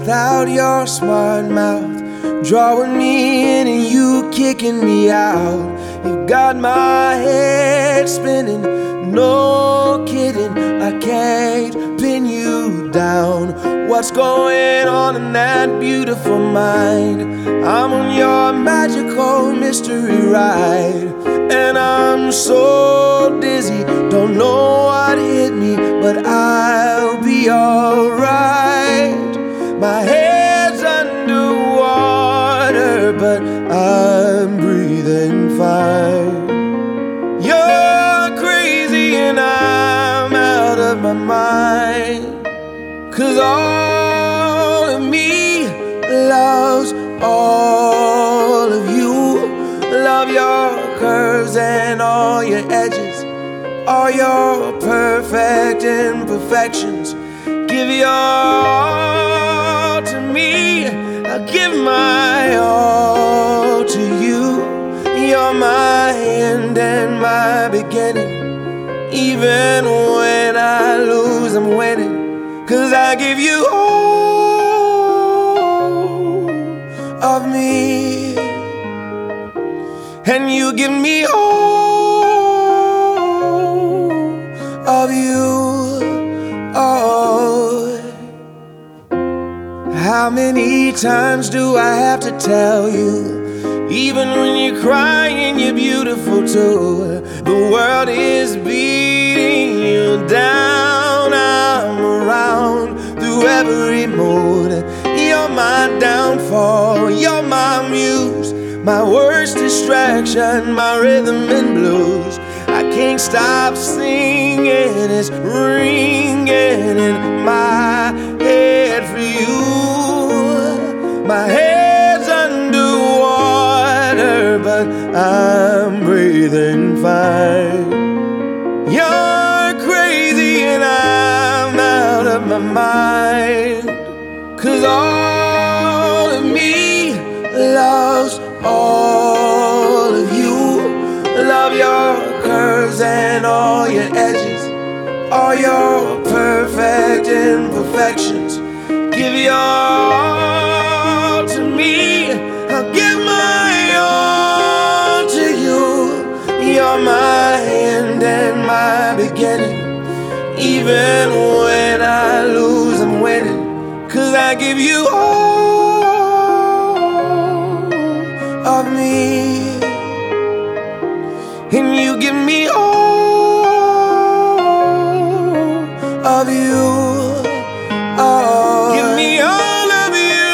without your smart mouth, drawing me in and you kicking me out. You got my head spinning, no kidding, I can't pin you down. What's going on in that beautiful mind? I'm on your magical mystery ride, and I'm so dizzy, don't know what hit me, but I'll be alright. My head's underwater, but I'm breathing fine. You're crazy and I'm out of my mind, 'cause all of me loves all of you. Love your curves and all your edges, all your perfect imperfections. Give your all to me, I'll give my all to you. You're my end and my beginning. Even when I lose, I'm winning, 'cause I give you all of me, and you give me all of you. Oh, how many times do I have to tell you? Even when you're crying, you're beautiful too. The world is beating you down. I'm around through every mood. You're my downfall, you're my muse, my worst distraction, my rhythm and blues. I can't stop singing, it's ringing in my head for you. My head's underwater, but I'm breathing fine. You're crazy and I'm out of my mind, 'cause all of me loves all of you. Love your curves and all your edges, all your perfect imperfections. Give your all to me, I'll give my all to you. You're my end and my beginning. Even when I lose, I'm winning, 'cause I give you all of me, and you give me all of you. Oh, give me all of you.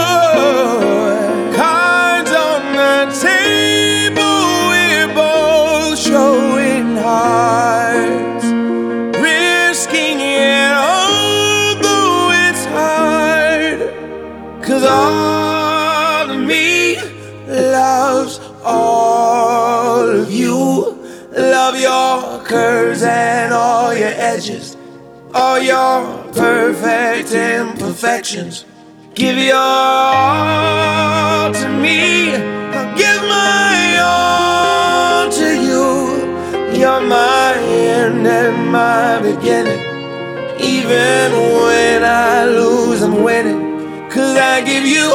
Cards on the table, we're both showing hearts, risking it although it's hard, 'cause all of me loves all of you. Love your curves and all your edges, all your perfect imperfections. Give your all to me, I'll give my all to you. You're my end and my beginning. Even when I lose, I'm winning, 'cause I give you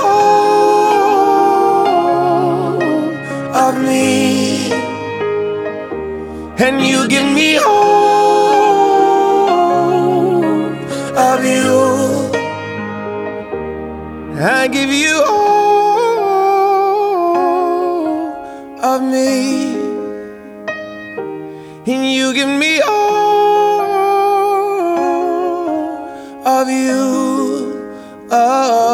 all of me, and you give me all of you. I give you all of me, and you give me all of you. Oh.